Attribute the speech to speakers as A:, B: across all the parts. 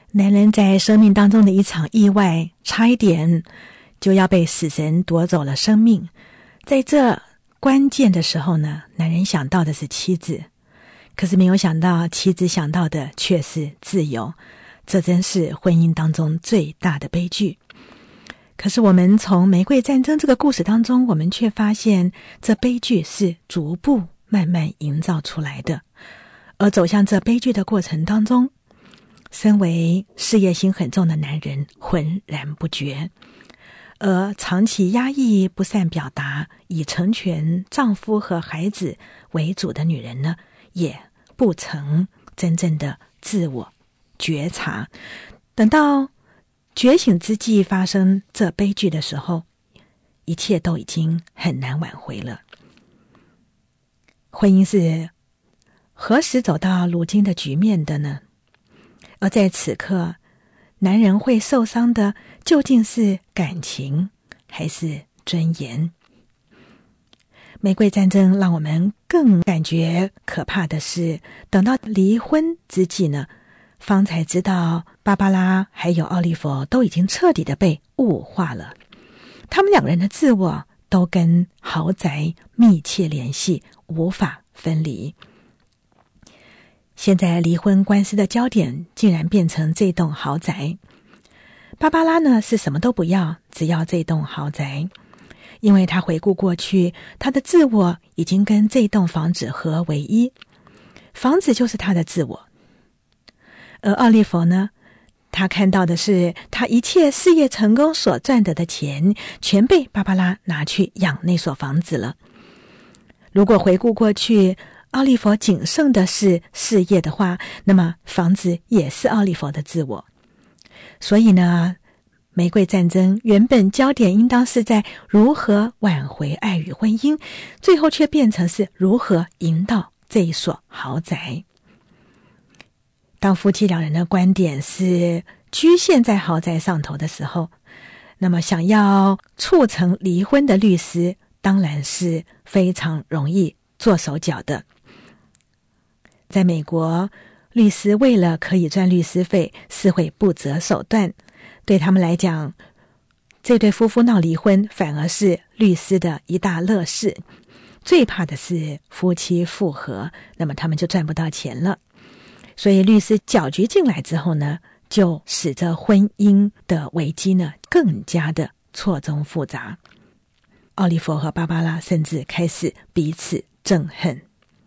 A: 男人在生命当中的一场意外，差一点就要被死神夺走了生命。在这关键的时候呢，男人想到的是妻子，可是没有想到妻子想到的却是自由。这真是婚姻当中最大的悲剧。可是我们从玫瑰战争这个故事当中，我们却发现这悲剧是逐步慢慢营造出来的。而走向这悲剧的过程当中，身为事业心很重的男人浑然不觉，而长期压抑不善表达，以成全丈夫和孩子为主的女人呢，也不曾真正的自我觉察。等到觉醒之际发生这悲剧的时候，一切都已经很难挽回了。婚姻是何时走到如今的局面的呢？而在此刻，男人会受伤的究竟是感情还是尊严？玫瑰战争让我们更感觉可怕的是，等到离婚之际呢，方才知道芭芭拉还有奥利弗都已经彻底的被物化了。他们两个人的自我都跟豪宅密切联系，无法分离。现在离婚官司的焦点竟然变成这栋豪宅。芭芭拉呢是什么都不要，只要这栋豪宅。因为他回顾过去，他的自我已经跟这栋房子合为一，房子就是他的自我。而奥利弗呢，他看到的是他一切事业成功所赚得的钱全被芭芭拉拿去养那所房子了。如果回顾过去，奥利弗仅剩的是事业的话，那么房子也是奥利弗的自我。所以呢，玫瑰战争原本焦点应当是在如何挽回爱与婚姻，最后却变成是如何赢到这一所豪宅。当夫妻两人的观点是局限在豪宅上头的时候，那么想要促成离婚的律师当然是非常容易做手脚的。在美国，律师为了可以赚律师费，是会不择手段。对他们来讲，这对夫妇闹离婚反而是律师的一大乐事。最怕的是夫妻复合，那么他们就赚不到钱了。所以律师搅局进来之后呢，就使得婚姻的危机呢更加的错综复杂。奥利弗和芭芭拉甚至开始彼此憎恨。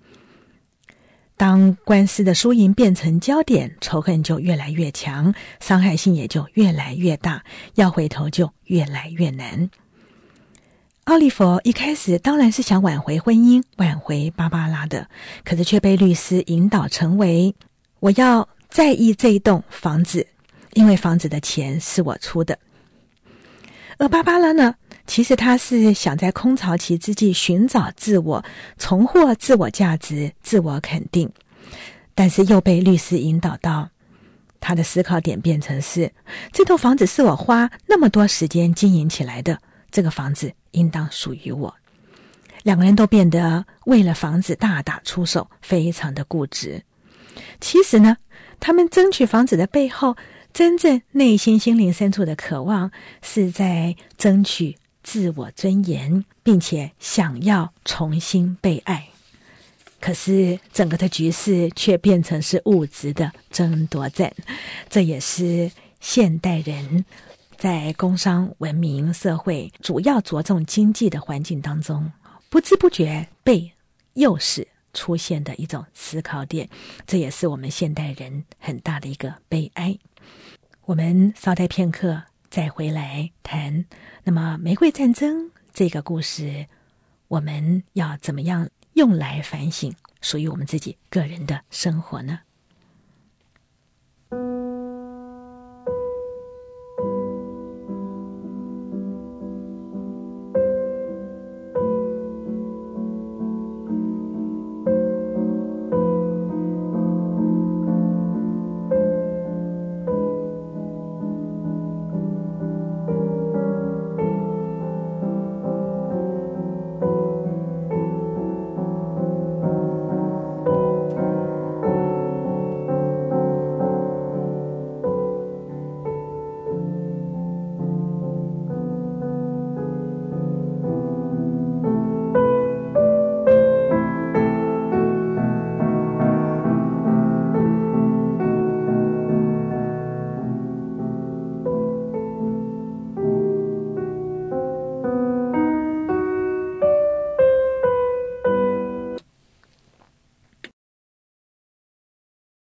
A: 当官司的输赢变成焦点，仇恨就越来越强，伤害性也就越来越大，要回头就越来越难。奥利弗一开始当然是想挽回婚姻，挽回芭芭拉的，可是却被律师引导成为我要在意这一栋房子，因为房子的钱是我出的。而芭芭拉呢，其实她是想在空巢期之际寻找自我，重获自我价值，自我肯定，但是又被律师引导到她的思考点变成是，这栋房子是我花那么多时间经营起来的，这个房子应当属于我。两个人都变得为了房子大打出手，非常的固执。其实呢，他们争取房子的背后，真正内心心灵深处的渴望是在争取自我尊严，并且想要重新被爱。可是整个的局势却变成是物质的争夺战，这也是现代人在工商文明社会主要着重经济的环境当中，不知不觉被诱使出现的一种思考点，这也是我们现代人很大的一个悲哀。我们稍待片刻再回来谈，那么玫瑰战争这个故事，我们要怎么样用来反省属于我们自己个人的生活呢？